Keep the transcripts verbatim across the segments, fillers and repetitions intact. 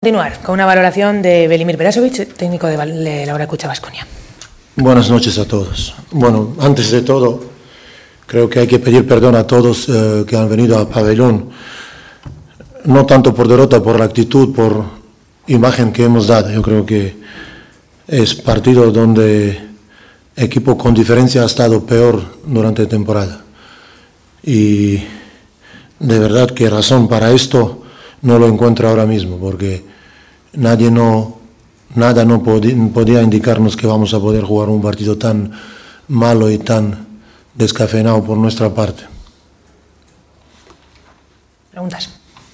Continuar con una valoración de Velimir Berasovic, técnico de, de Laura Cucha Baskonia. Buenas noches a todos. Bueno, antes de todo, creo que hay que pedir perdón a todos eh, que han venido a Pabellón, no tanto por derrota, por la actitud, por imagen que hemos dado. Yo creo que es partido donde equipo con diferencia ha estado peor durante la temporada. Y de verdad que razón para esto no lo encuentro ahora mismo, porque nadie no, nada no podía, podía indicarnos que vamos a poder jugar un partido tan malo y tan descafeinado por nuestra parte. Preguntas.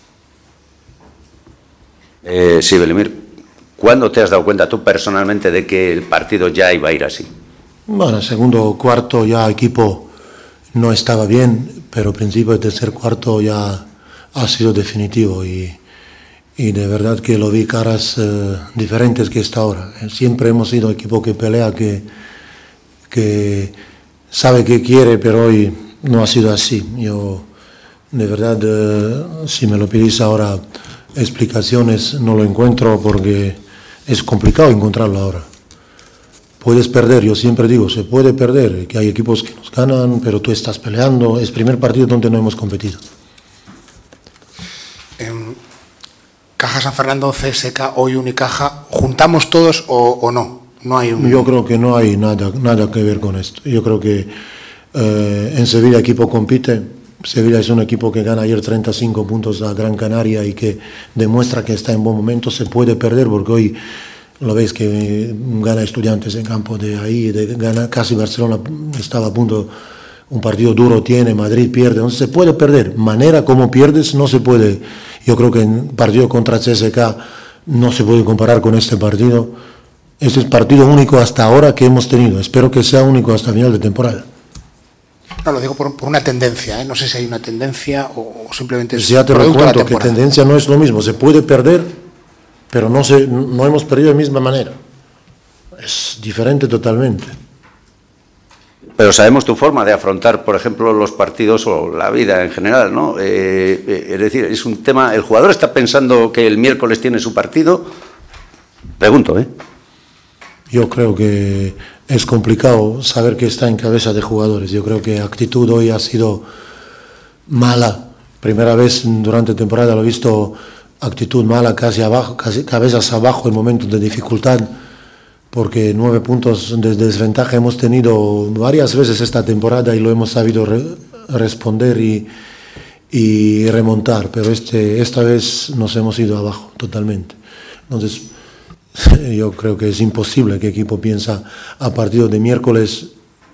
Eh, sí, Velimir, ¿cuándo te has dado cuenta tú personalmente de que el partido ya iba a ir así? Bueno, segundo cuarto ya el equipo no estaba bien, pero principio de tercer cuarto ya ha sido definitivo y, y de verdad que lo vi caras eh, diferentes que esta hora. Siempre hemos sido equipo que pelea, que, que sabe que quiere, pero hoy no ha sido así. Yo, de verdad, eh, si me lo pedís ahora explicaciones, no lo encuentro porque es complicado encontrarlo ahora. Puedes perder, yo siempre digo, se puede perder, que hay equipos que nos ganan, pero tú estás peleando. Es el primer partido donde no hemos competido. En Caja San Fernando, C S K, hoy Unicaja, ¿juntamos todos o, o no? No hay un... Yo creo que no hay nada, nada que ver con esto. Yo creo que eh, en Sevilla el equipo compite. Sevilla es un equipo que gana ayer treinta y cinco puntos a Gran Canaria y que demuestra que está en buen momento. Se puede perder porque hoy lo veis que gana Estudiantes en campo de ahí, de, gana casi Barcelona, estaba a punto. Un partido duro tiene, Madrid pierde, entonces se puede perder. Manera como pierdes no se puede. Yo creo que en partido contra C S K no se puede comparar con este partido. Este es el partido único hasta ahora que hemos tenido. Espero que sea único hasta final de temporada. No, lo digo por, por una tendencia, ¿eh? No sé si hay una tendencia o, o simplemente es ya te producto recuerdo de la que temporada. tendencia no es lo mismo. Se puede perder, pero no, se, no hemos perdido de la misma manera. Es diferente totalmente. Pero sabemos tu forma de afrontar, por ejemplo, los partidos o la vida en general, ¿no? Eh, eh, es decir, es un tema... ¿El jugador está pensando que el miércoles tiene su partido? Pregunto, ¿eh? Yo creo que es complicado saber que está en cabeza de jugadores. Yo creo que la actitud hoy ha sido mala. Primera vez durante la temporada lo he visto, actitud mala, casi abajo, casi cabezas abajo en momentos de dificultad. Porque nueve puntos de desventaja hemos tenido varias veces esta temporada y lo hemos sabido re responder y, y remontar, pero este, esta vez nos hemos ido abajo totalmente. Entonces, yo creo que es imposible que el equipo piensa a partido de miércoles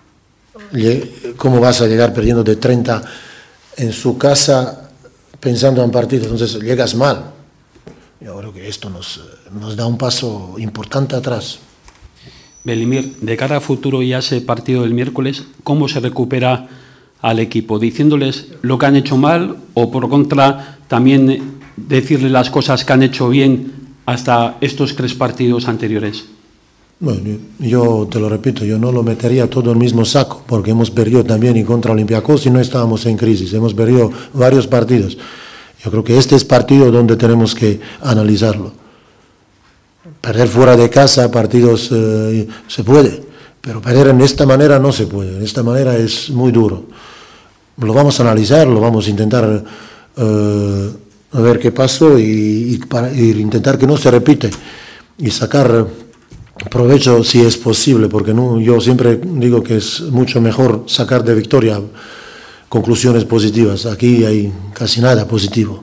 cómo vas a llegar perdiendo de treinta en su casa pensando en partido, entonces llegas mal. Yo creo que esto nos, nos da un paso importante atrás. Velimir, de cara a futuro y a ese partido del miércoles, ¿cómo se recupera al equipo? ¿Diciéndoles lo que han hecho mal o, por contra, también decirles las cosas que han hecho bien hasta estos tres partidos anteriores? Bueno, yo te lo repito, yo no lo metería todo en el mismo saco, porque hemos perdido también y contra Olympiacos y no estábamos en crisis, hemos perdido varios partidos. Yo creo que este es partido donde tenemos que analizarlo. Perder fuera de casa partidos eh, se puede, pero perder en esta manera no se puede. En esta manera es muy duro. Lo vamos a analizar, lo vamos a intentar eh, a ver qué pasó y, y, para, y intentar que no se repite y sacar provecho si es posible, porque no, yo siempre digo que es mucho mejor sacar de victoria conclusiones positivas. Aquí hay casi nada positivo.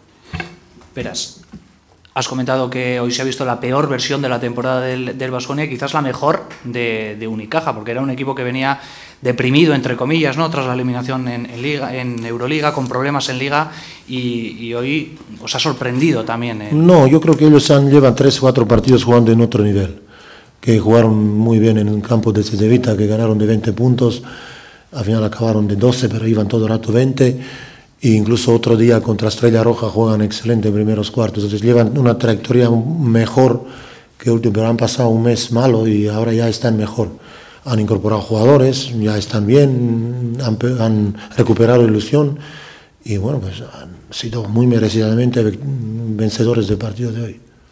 Verás. Has comentado que hoy se ha visto la peor versión de la temporada del, del Baskonia, quizás la mejor de, de Unicaja, porque era un equipo que venía deprimido, entre comillas, ¿no? Tras la eliminación en, en, Liga, en Euroliga, con problemas en Liga, y, y hoy os ha sorprendido también. Eh. No, yo creo que ellos han, llevan tres o cuatro partidos jugando en otro nivel, que jugaron muy bien en el campo de Cedevita, que ganaron de veinte puntos, al final acabaron de doce, pero iban todo el rato veinte. E incluso otro día contra Estrella Roja juegan excelente en primeros cuartos, entonces llevan una trayectoria mejor que último, pero han pasado un mes malo y ahora ya están mejor. Han incorporado jugadores, ya están bien, han, han recuperado ilusión y bueno, pues han sido muy merecidamente vencedores del partido de hoy.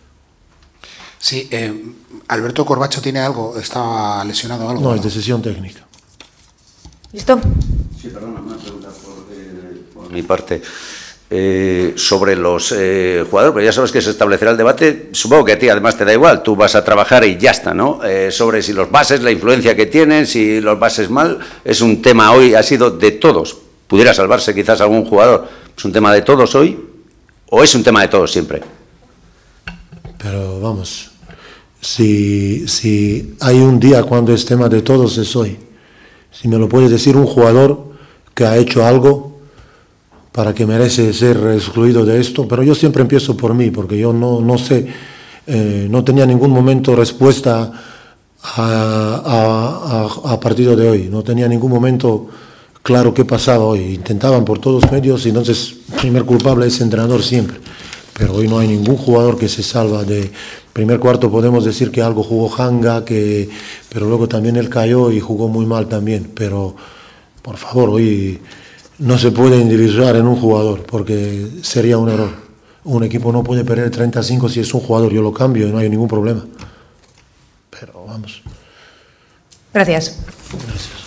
Sí, eh, Alberto Corbacho tiene algo, estaba lesionado algo. No, es decisión técnica. ¿Listo? Sí, perdona, una pregunta por, eh, por mi parte. Eh, sobre los eh, jugadores, pero ya sabes que se establecerá el debate, supongo que a ti además te da igual, tú vas a trabajar y ya está, ¿no? Eh, sobre si los bases, la influencia que tienen, si los bases mal, es un tema hoy, ha sido de todos, pudiera salvarse quizás algún jugador, ¿es un tema de todos hoy o es un tema de todos siempre? Pero vamos, si, si hay un día cuando es tema de todos es hoy. Si me lo puede decir un jugador que ha hecho algo para que merece ser excluido de esto, pero yo siempre empiezo por mí, porque yo no, no sé, eh, no tenía ningún momento respuesta a, a, a, a partido de hoy, no tenía ningún momento claro qué pasaba hoy, intentaban por todos medios y entonces el primer culpable es el entrenador siempre, pero hoy no hay ningún jugador que se salva de primer cuarto, podemos decir que algo jugó Hanga, que, pero luego también él cayó y jugó muy mal también, pero por favor, hoy no se puede individualizar en un jugador porque sería un error. Un equipo no puede perder treinta y cinco si es un jugador, yo lo cambio y no hay ningún problema. Pero vamos. Gracias. Gracias.